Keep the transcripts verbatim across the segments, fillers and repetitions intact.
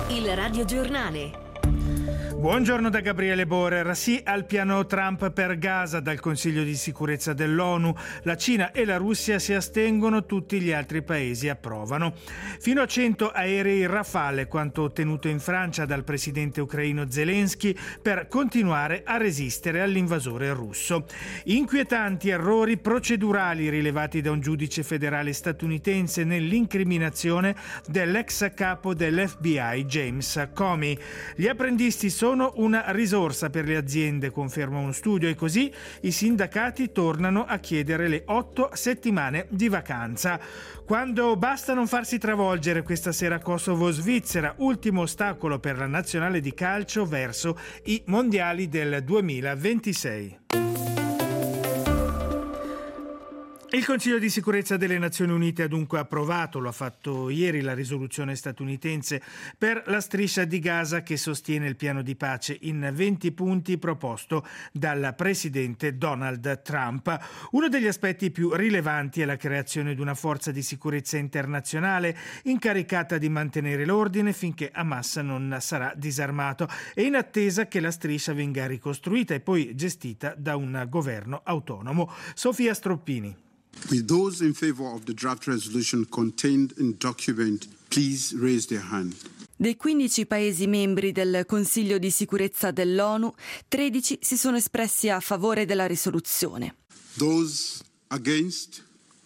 Il radiogiornale. Buongiorno da Gabriele Borer. Sì al piano Trump per Gaza dal Consiglio di sicurezza dell'ONU. La Cina e la Russia si astengono, tutti gli altri paesi approvano. Fino a cento aerei Rafale, quanto ottenuto in Francia dal presidente ucraino Zelensky per continuare a resistere all'invasore russo. Inquietanti errori procedurali rilevati da un giudice federale statunitense nell'incriminazione dell'ex capo dell'F B I James Comey. Gli apprendisti sono Sono una risorsa per le aziende, conferma uno studio, e così i sindacati tornano a chiedere le otto settimane di vacanza. Quando basta non farsi travolgere, questa sera Kosovo-Svizzera, ultimo ostacolo per la nazionale di calcio verso i mondiali del duemilaventisei. Il Consiglio di sicurezza delle Nazioni Unite ha dunque approvato, lo ha fatto ieri, la risoluzione statunitense per la striscia di Gaza che sostiene il piano di pace in venti punti proposto dal presidente Donald Trump. Uno degli aspetti più rilevanti è la creazione di una forza di sicurezza internazionale incaricata di mantenere l'ordine finché Hamas non sarà disarmato e in attesa che la striscia venga ricostruita e poi gestita da un governo autonomo. Sofia Stroppini. With those in favor of the draft resolution contained in document, please raise their hand. Dei quindici Paesi membri del Consiglio di sicurezza dell'ONU, tredici si sono espressi a favore della risoluzione. Those against,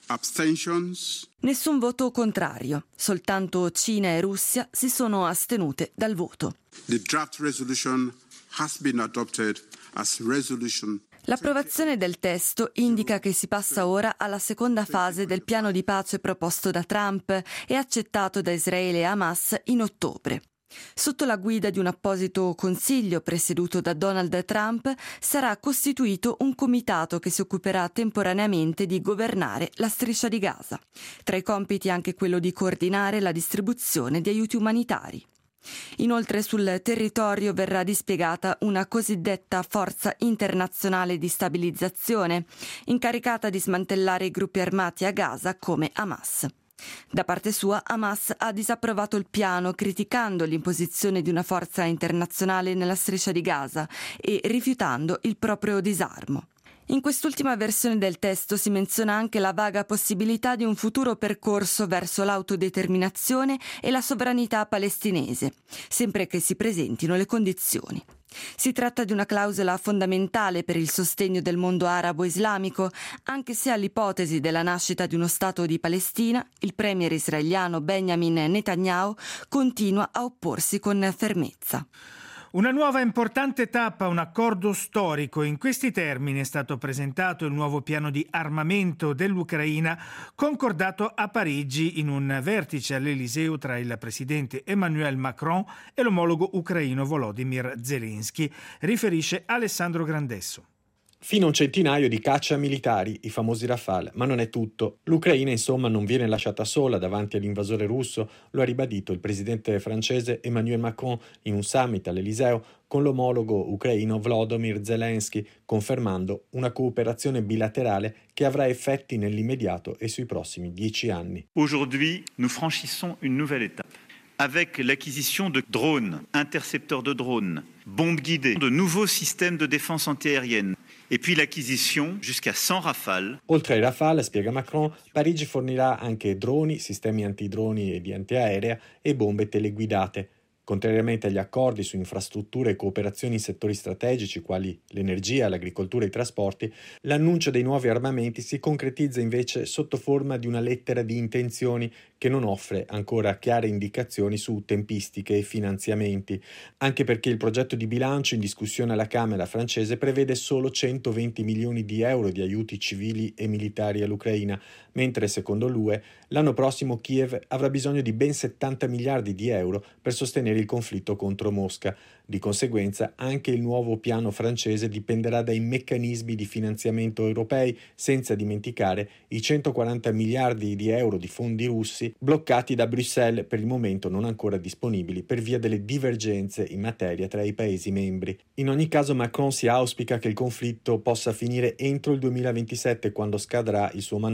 abstentions. Nessun voto contrario, soltanto Cina e Russia si sono astenute dal voto. The draft resolution has been adopted as resolution. L'approvazione del testo indica che si passa ora alla seconda fase del piano di pace proposto da Trump e accettato da Israele e Hamas in ottobre. Sotto la guida di un apposito consiglio presieduto da Donald Trump sarà costituito un comitato che si occuperà temporaneamente di governare la striscia di Gaza. Tra i compiti anche quello di coordinare la distribuzione di aiuti umanitari. Inoltre sul territorio verrà dispiegata una cosiddetta forza internazionale di stabilizzazione, incaricata di smantellare i gruppi armati a Gaza come Hamas. Da parte sua, Hamas ha disapprovato il piano criticando l'imposizione di una forza internazionale nella striscia di Gaza e rifiutando il proprio disarmo. In quest'ultima versione del testo si menziona anche la vaga possibilità di un futuro percorso verso l'autodeterminazione e la sovranità palestinese, sempre che si presentino le condizioni. Si tratta di una clausola fondamentale per il sostegno del mondo arabo-islamico, anche se all'ipotesi della nascita di uno Stato di Palestina, il premier israeliano Benjamin Netanyahu continua a opporsi con fermezza. Una nuova importante tappa, un accordo storico. In questi termini è stato presentato il nuovo piano di armamento dell'Ucraina, concordato a Parigi in un vertice all'Eliseo tra il presidente Emmanuel Macron e l'omologo ucraino Volodymyr Zelensky, riferisce Alessandro Grandesso. Fino a un centinaio di cacciamilitari, i famosi Rafale, ma non è tutto. L'Ucraina, insomma, non viene lasciata sola davanti all'invasore russo, lo ha ribadito il presidente francese Emmanuel Macron in un summit all'Eliseo con l'omologo ucraino Volodymyr Zelensky, confermando una cooperazione bilaterale che avrà effetti nell'immediato e sui prossimi dieci anni. Aujourd'hui, nous franchissons une nouvelle étape. Avec l'acquisition de drones, intercepteurs de drones, bombes guidées, de nouveaux systèmes de défense antiaérienne, et puis l'acquisition jusqu'à cent Rafale. Oltre ai Rafale, spiega Macron, Parigi fornirà anche droni, sistemi antidroni e di antiaerea e bombe teleguidate. Contrariamente agli accordi su infrastrutture e cooperazioni in settori strategici quali l'energia, l'agricoltura e i trasporti, l'annuncio dei nuovi armamenti si concretizza invece sotto forma di una lettera di intenzioni che non offre ancora chiare indicazioni su tempistiche e finanziamenti, anche perché il progetto di bilancio in discussione alla Camera francese prevede solo centoventi milioni di euro di aiuti civili e militari all'Ucraina, mentre secondo l'U E l'anno prossimo Kiev avrà bisogno di ben settanta miliardi di euro per sostenere il conflitto contro Mosca. Di conseguenza anche il nuovo piano francese dipenderà dai meccanismi di finanziamento europei, senza dimenticare i centoquaranta miliardi di euro di fondi russi bloccati da Bruxelles, per il momento non ancora disponibili per via delle divergenze in materia tra i Paesi membri. In ogni caso Macron si auspica che il conflitto possa finire entro il duemilaventisette, quando scadrà il suo mandato presidenziale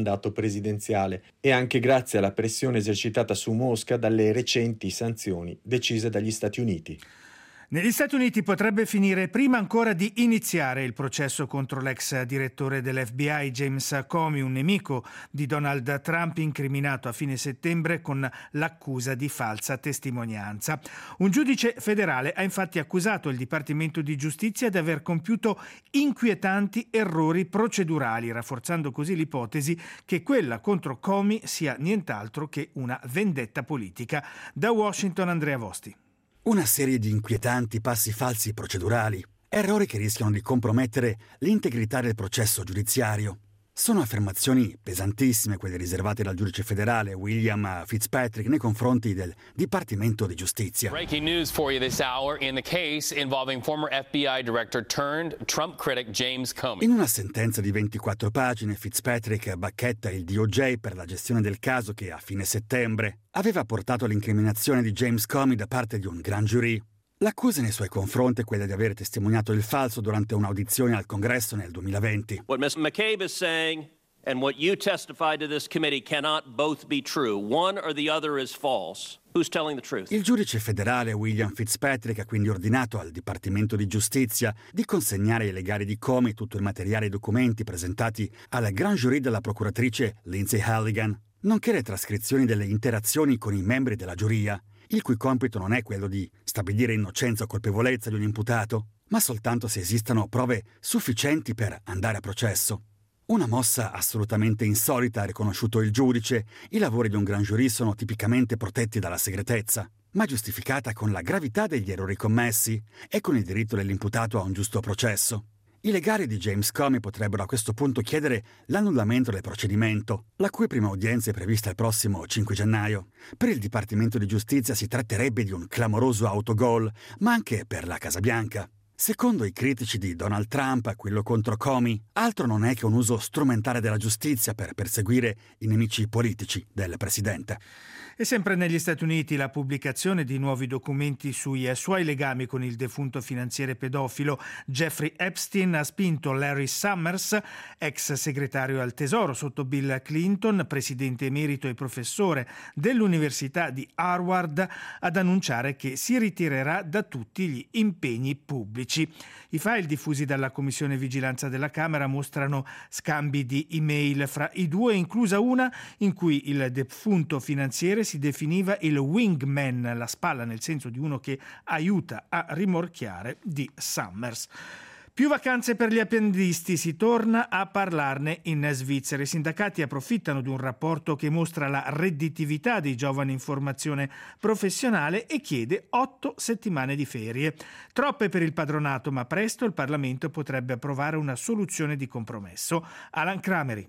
presidenziale e anche grazie alla pressione esercitata su Mosca dalle recenti sanzioni decise dagli Stati Uniti. Negli Stati Uniti potrebbe finire prima ancora di iniziare il processo contro l'ex direttore dell'F B I James Comey, un nemico di Donald Trump incriminato a fine settembre con l'accusa di falsa testimonianza. Un giudice federale ha infatti accusato il Dipartimento di Giustizia di aver compiuto inquietanti errori procedurali, rafforzando così l'ipotesi che quella contro Comey sia nient'altro che una vendetta politica. Da Washington, Andrea Vosti. Una serie di inquietanti passi falsi procedurali, errori che rischiano di compromettere l'integrità del processo giudiziario. Sono affermazioni pesantissime quelle riservate dal giudice federale William Fitzpatrick nei confronti del Dipartimento di Giustizia. Breaking news for you this hour in the case involving former F B I director turned Trump critic James Comey. In una sentenza di ventiquattro pagine, Fitzpatrick bacchetta il D O J per la gestione del caso che a fine settembre aveva portato all'incriminazione di James Comey da parte di un grand jury. L'accusa nei suoi confronti è quella di aver testimoniato il falso durante un'audizione al Congresso nel duemilaventi. What Miz McCabe is saying and what you testified to this committee cannot both be true. One or the other is false. Who's telling the truth? Il giudice federale William Fitzpatrick ha quindi ordinato al Dipartimento di Giustizia di consegnare ai legali di Comey tutto il materiale e i documenti presentati al grand jury della procuratrice Lindsay Halligan, nonché le trascrizioni delle interazioni con i membri della giuria, il cui compito non è quello di stabilire innocenza o colpevolezza di un imputato, ma soltanto se esistano prove sufficienti per andare a processo. Una mossa assolutamente insolita, ha riconosciuto il giudice. I lavori di un grand jury sono tipicamente protetti dalla segretezza, ma giustificata con la gravità degli errori commessi e con il diritto dell'imputato a un giusto processo. I legali di James Comey potrebbero a questo punto chiedere l'annullamento del procedimento, la cui prima udienza è prevista il prossimo cinque gennaio. Per il Dipartimento di Giustizia si tratterebbe di un clamoroso autogol, ma anche per la Casa Bianca. Secondo i critici di Donald Trump, quello contro Comey altro non è che un uso strumentale della giustizia per perseguire i nemici politici del presidente. E sempre negli Stati Uniti la pubblicazione di nuovi documenti sui suoi legami con il defunto finanziere pedofilo Jeffrey Epstein ha spinto Larry Summers, ex segretario al Tesoro sotto Bill Clinton, presidente emerito e professore dell'Università di Harvard, ad annunciare che si ritirerà da tutti gli impegni pubblici. I file diffusi dalla Commissione Vigilanza della Camera mostrano scambi di email fra i due, inclusa una in cui il defunto finanziere si definiva il wingman, la spalla nel senso di uno che aiuta a rimorchiare, di Summers. Più vacanze per gli appendisti, si torna a parlarne in Svizzera. I sindacati approfittano di un rapporto che mostra la redditività dei giovani in formazione professionale e chiede otto settimane di ferie. Troppe per il padronato, ma presto il Parlamento potrebbe approvare una soluzione di compromesso. Alan Cramery.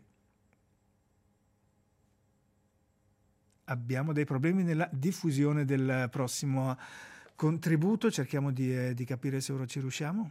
Abbiamo dei problemi nella diffusione del prossimo contributo, cerchiamo di, eh, di capire se ora ci riusciamo.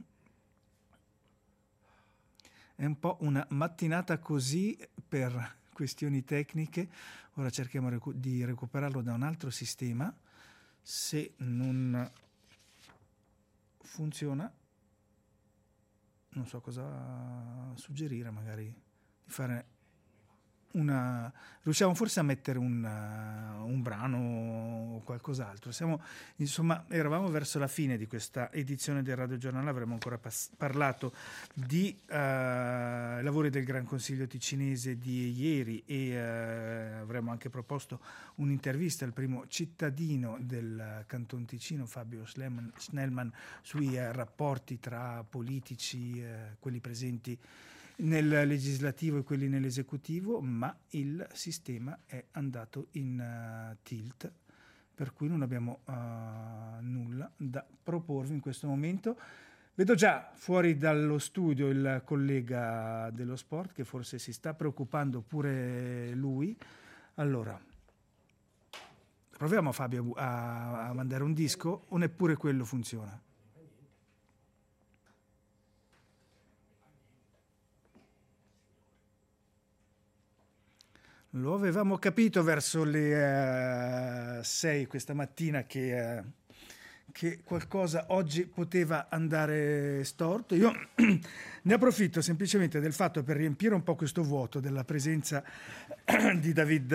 È un po' una mattinata così per questioni tecniche, ora cerchiamo recu- di recuperarlo da un altro sistema. Se non funziona, non so cosa suggerire, magari di fare una... riusciamo forse a mettere un, uh, un brano o qualcos'altro. Siamo, insomma, eravamo verso la fine di questa edizione del Radio Giornale, avremmo ancora pas- parlato di uh, lavori del Gran Consiglio ticinese di ieri e uh, avremmo anche proposto un'intervista al primo cittadino del Canton Ticino, Fabio Schnellman, sui uh, rapporti tra politici, uh, quelli presenti nel legislativo e quelli nell'esecutivo, ma il sistema è andato in uh, tilt, per cui non abbiamo uh, nulla da proporvi in questo momento. Vedo già fuori dallo studio il collega dello sport che forse si sta preoccupando pure lui. Allora, proviamo Fabio a, a mandare un disco o neppure quello funziona? Lo avevamo capito verso le uh, sei questa mattina che, uh, che qualcosa oggi poteva andare storto. Io ne approfitto semplicemente del fatto per riempire un po' questo vuoto della presenza di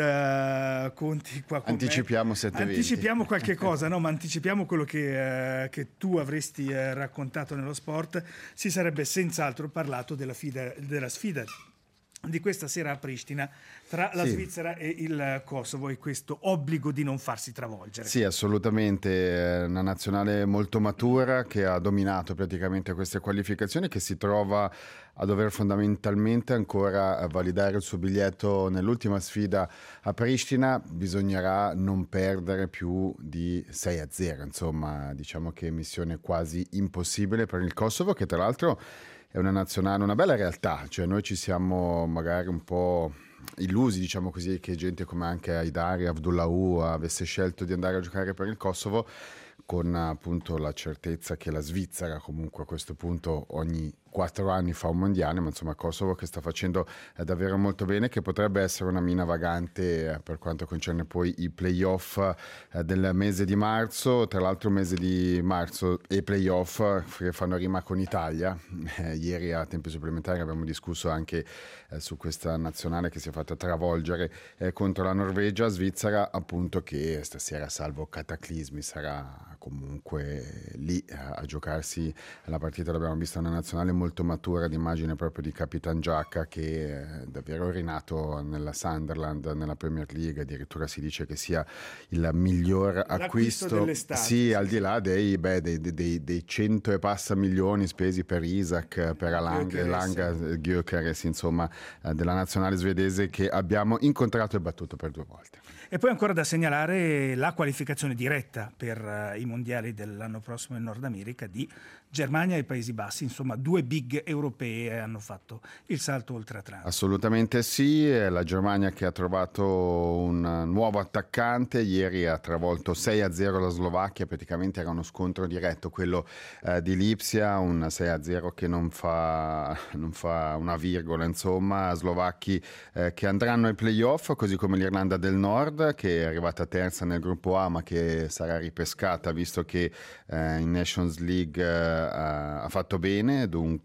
David Conti qua con anticipiamo me. sette venti. Anticipiamo qualche cosa, no? Ma anticipiamo quello che, eh, che tu avresti eh, raccontato nello sport. Si sarebbe senz'altro parlato della, fida, della sfida di questa sera a Pristina tra la sì. Svizzera e il Kosovo, e questo obbligo di non farsi travolgere. Sì, assolutamente, una nazionale molto matura che ha dominato praticamente queste qualificazioni, che si trova a dover fondamentalmente ancora validare il suo biglietto nell'ultima sfida a Pristina. Bisognerà non perdere più di sei a zero, insomma diciamo che missione quasi impossibile per il Kosovo, che tra l'altro è una nazionale, una bella realtà, cioè noi ci siamo magari un po' illusi, diciamo così, che gente come anche Haidari, Abdullahu avesse scelto di andare a giocare per il Kosovo, con appunto la certezza che la Svizzera comunque a questo punto ogni quattro anni fa un mondiale, ma insomma Kosovo che sta facendo eh, davvero molto bene, che potrebbe essere una mina vagante eh, per quanto concerne poi i playoff eh, del mese di marzo. Tra l'altro mese di marzo e playoff eh, che fanno rima con Italia. Eh, ieri a tempi supplementari abbiamo discusso anche eh, su questa nazionale che si è fatta travolgere eh, contro la Norvegia. Svizzera appunto che stasera, salvo cataclismi, sarà comunque lì eh, a giocarsi la partita. L'abbiamo vista una nazionale molto matura, l'immagine proprio di Capitan Giacca, che è davvero rinato nella Sunderland, nella Premier League. Addirittura si dice che sia il miglior acquisto, dell'estate. Sì, al di là dei, beh, dei, dei, dei cento e passa milioni spesi per Isaac, per Alanga, Langa, Gyökeres, insomma, della nazionale svedese, che abbiamo incontrato e battuto per due volte. E poi ancora da segnalare la qualificazione diretta per uh, i mondiali dell'anno prossimo in Nord America di Germania e Paesi Bassi, insomma due big europee hanno fatto il salto oltreatlantico. Assolutamente sì, la Germania che ha trovato un nuovo attaccante, ieri ha travolto sei a zero la Slovacchia, praticamente era uno scontro diretto quello eh, di Lipsia, un sei a zero che non fa, non fa una virgola, insomma, slovacchi eh, che andranno ai playoff, così come l'Irlanda del Nord che è arrivata terza nel gruppo A ma che sarà ripescata visto che eh, in Nations League eh, ha fatto bene,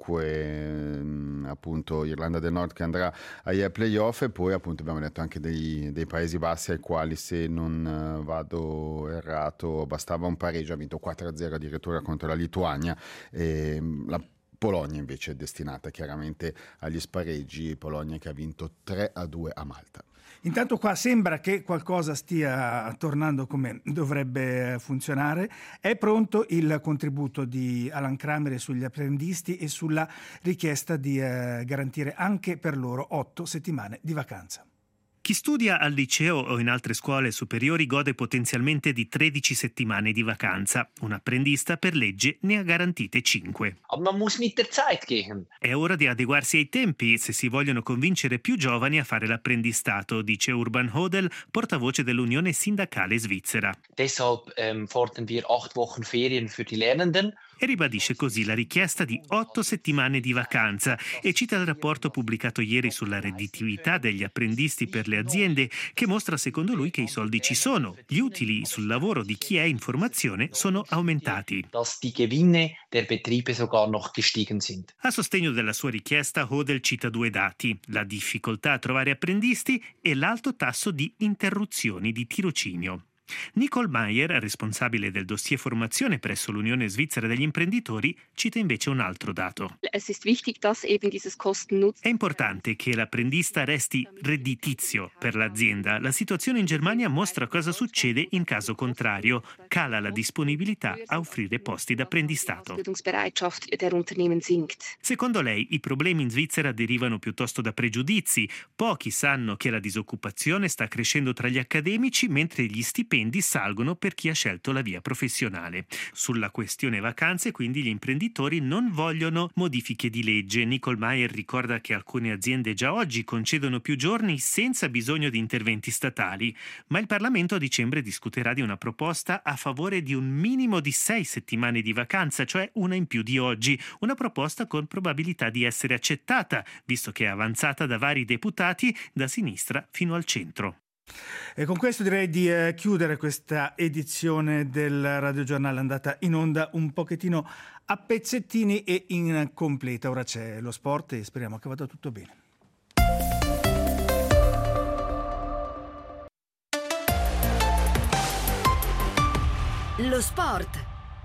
dunque appunto Irlanda del Nord che andrà ai playoff, e poi appunto abbiamo detto anche dei, dei Paesi Bassi ai quali, se non vado errato, bastava un pareggio, ha vinto quattro a zero addirittura contro la Lituania. E la Polonia invece è destinata chiaramente agli spareggi, Polonia che ha vinto tre a due a Malta. Intanto qua sembra che qualcosa stia tornando come dovrebbe funzionare. È pronto il contributo di Alan Kramer sugli apprendisti e sulla richiesta di eh, garantire anche per loro otto settimane di vacanza. Chi studia al liceo o in altre scuole superiori gode potenzialmente di tredici settimane di vacanza. Un apprendista per legge ne ha garantite cinque. Man muss mit der Zeit gehen. È ora di adeguarsi ai tempi se si vogliono convincere più giovani a fare l'apprendistato, dice Urban Hodel, portavoce dell'Unione Sindacale Svizzera. Deshalb ähm, fordern wir acht Wochen Ferien für die Lernenden. E ribadisce così la richiesta di otto settimane di vacanza e cita il rapporto pubblicato ieri sulla redditività degli apprendisti per le aziende, che mostra secondo lui che i soldi ci sono, gli utili sul lavoro di chi è in formazione sono aumentati. Dass die Gewinne der Betriebe sogar noch gestiegen sind. A sostegno della sua richiesta Hodel cita due dati, la difficoltà a trovare apprendisti e l'alto tasso di interruzioni di tirocinio. Nicole Meyer, responsabile del dossier formazione presso l'Unione Svizzera degli Imprenditori, cita invece un altro dato. È importante che l'apprendista resti redditizio per l'azienda. La situazione in Germania mostra cosa succede in caso contrario. Cala la disponibilità a offrire posti d'apprendistato. Secondo lei, i problemi in Svizzera derivano piuttosto da pregiudizi. Pochi sanno che la disoccupazione sta crescendo tra gli accademici, mentre gli stipendi salgono per chi ha scelto la via professionale. Sulla questione vacanze, quindi, gli imprenditori non vogliono modifiche di legge. Nicole Meyer ricorda che alcune aziende già oggi concedono più giorni senza bisogno di interventi statali, ma il Parlamento a dicembre discuterà di una proposta a favore di un minimo di sei settimane di vacanza, cioè una in più di oggi, una proposta con probabilità di essere accettata, visto che è avanzata da vari deputati da sinistra fino al centro. E con questo direi di eh, chiudere questa edizione del radiogiornale andata in onda un pochettino a pezzettini e incompleta. Ora c'è lo sport e speriamo che vada tutto bene. Lo sport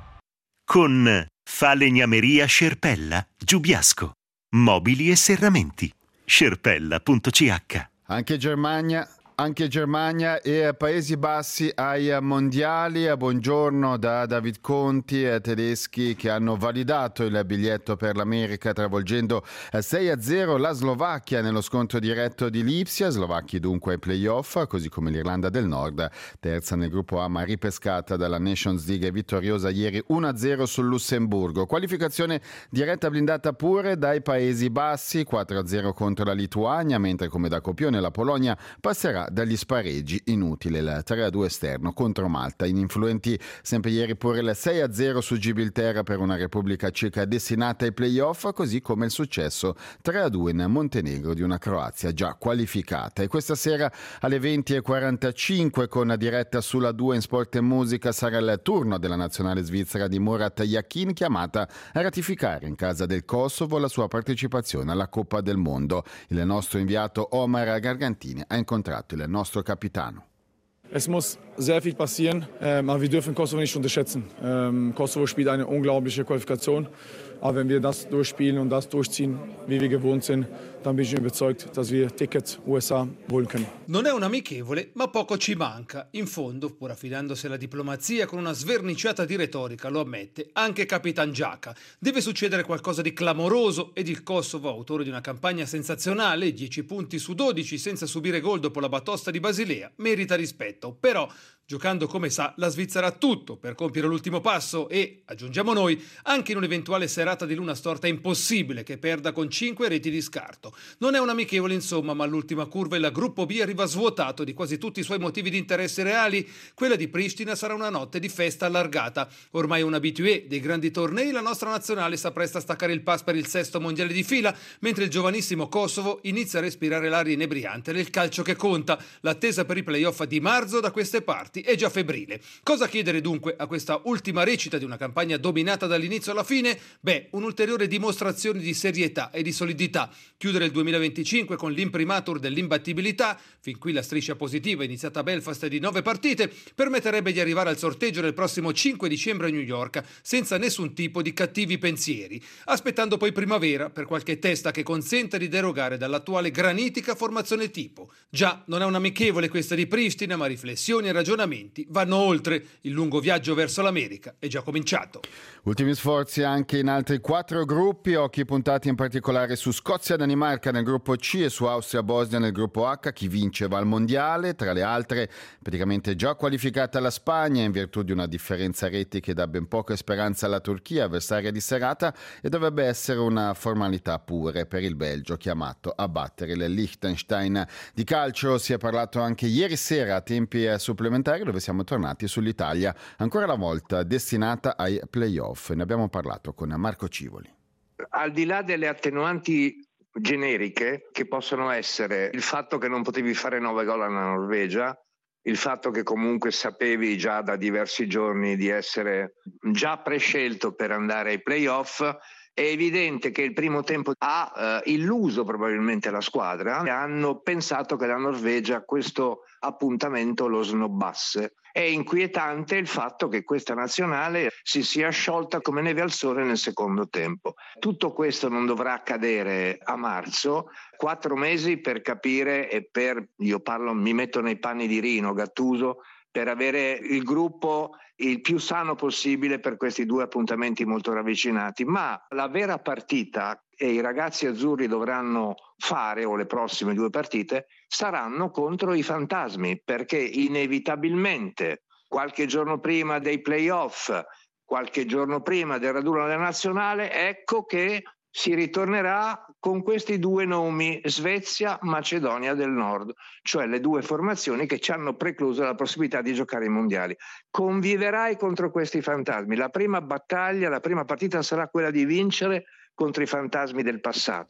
con Falegnameria Scerpella, Giubiasco, mobili e serramenti, scerpella punto c h. Anche Germania Anche Germania e Paesi Bassi ai mondiali. Buongiorno da David Conti, tedeschi che hanno validato il biglietto per l'America travolgendo sei a zero la Slovacchia nello scontro diretto di Lipsia. Slovacchi dunque ai playoff, così come l'Irlanda del Nord, terza nel gruppo A ma ripescata dalla Nations League e vittoriosa ieri uno a zero sul Lussemburgo. Qualificazione diretta blindata pure dai Paesi Bassi, quattro a zero contro la Lituania, mentre come da copione la Polonia passerà dagli spareggi. Inutile il tre a due esterno contro Malta. Ininfluenti sempre ieri pure il sei a zero su Gibilterra per una Repubblica Ceca destinata ai playoff, così come il successo tre a due in Montenegro di una Croazia già qualificata. E questa sera alle venti e quarantacinque con diretta sulla due in Sport e Musica sarà il turno della nazionale svizzera di Murat Yakin, chiamata a ratificare in casa del Kosovo la sua partecipazione alla Coppa del Mondo. Il nostro inviato Omar Gargantini ha incontrato il nostro capitano. Es muss sehr viel passieren, ähm, aber wir dürfen Kosovo nicht unterschätzen. Ähm, Kosovo spielt eine unglaubliche Qualifikation, aber wenn wir das durchspielen und das durchziehen, wie wir gewohnt sind, dann bin ich überzeugt, dass wir Tickets U S A holen können. Non è un amichevole, ma poco ci manca. In fondo, pur affidandosi alla diplomazia con una sverniciata di retorica, lo ammette anche Capitan Giaca. Deve succedere qualcosa di clamoroso ed il Kosovo, autore di una campagna sensazionale, dieci punti su dodici senza subire gol dopo la batosta di Basilea, merita rispetto. Però, giocando come sa, la Svizzera ha tutto per compiere l'ultimo passo e, aggiungiamo noi, anche in un'eventuale serata di luna storta è impossibile che perda con cinque reti di scarto. Non è un amichevole insomma, ma all'ultima curva il gruppo B arriva svuotato di quasi tutti i suoi motivi di interesse reali. Quella di Pristina sarà una notte di festa allargata. Ormai un habitué dei grandi tornei, la nostra nazionale sta presto a staccare il pass per il sesto mondiale di fila, mentre il giovanissimo Kosovo inizia a respirare l'aria inebriante del calcio che conta. L'attesa per i playoff di marzo da queste parti è già febbrile. Cosa chiedere dunque a questa ultima recita di una campagna dominata dall'inizio alla fine? Beh, un'ulteriore dimostrazione di serietà e di solidità. Chiudere il duemilaventicinque con l'imprimatur dell'imbattibilità, fin qui la striscia positiva iniziata a Belfast di nove partite, permetterebbe di arrivare al sorteggio del prossimo cinque dicembre a New York senza nessun tipo di cattivi pensieri, aspettando poi primavera per qualche testa che consenta di derogare dall'attuale granitica formazione tipo. Già, non è un amichevole questa di Pristina, ma riflessioni e ragionamenti vanno oltre. Il lungo viaggio verso l'America è già cominciato. Ultimi sforzi anche in altri quattro gruppi, occhi puntati in particolare su Scozia-Danimarca nel gruppo C e su Austria-Bosnia nel gruppo H. Chi vince va al mondiale, tra le altre praticamente già qualificata la Spagna in virtù di una differenza reti che dà ben poca speranza alla Turchia, avversaria di serata, e dovrebbe essere una formalità pure per il Belgio chiamato a battere il Liechtenstein. Di calcio si è parlato anche ieri sera a tempi supplementari, dove siamo tornati sull'Italia ancora una volta destinata ai playoff. Ne abbiamo parlato con Marco Civoli. Al di là delle attenuanti generiche che possono essere il fatto che non potevi fare nove gol alla Norvegia, il fatto che comunque sapevi già da diversi giorni di essere già prescelto per andare ai playoff, è evidente che il primo tempo ha eh, illuso probabilmente la squadra. Hanno pensato che la Norvegia questo appuntamento lo snobbasse. È inquietante il fatto che questa nazionale si sia sciolta come neve al sole nel secondo tempo. Tutto questo non dovrà accadere a marzo, quattro mesi per capire e per, io parlo, mi metto nei panni di Rino Gattuso, per avere il gruppo il più sano possibile per questi due appuntamenti molto ravvicinati. Ma la vera partita e i ragazzi azzurri dovranno fare, o le prossime due partite, saranno contro i fantasmi, perché inevitabilmente qualche giorno prima dei playoff, qualche giorno prima del raduno della nazionale, ecco che si ritornerà con questi due nomi, Svezia, Macedonia del Nord, cioè le due formazioni che ci hanno precluso la possibilità di giocare ai mondiali. Conviverai contro questi fantasmi. La prima battaglia, la prima partita sarà quella di vincere contro i fantasmi del passato.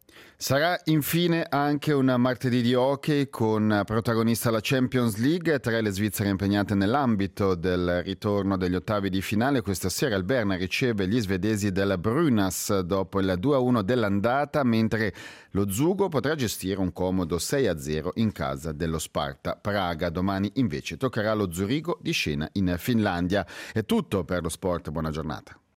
Sarà infine anche un martedì di hockey con protagonista la Champions League, tre le Svizzere impegnate nell'ambito del ritorno degli ottavi di finale. Questa sera il Berna riceve gli svedesi del Brynäs dopo il due a uno dell'andata, mentre lo Zugo potrà gestire un comodo sei a zero in casa dello Sparta Praga. Domani invece toccherà allo Zurigo di scena in Finlandia. È tutto per lo sport, buona giornata.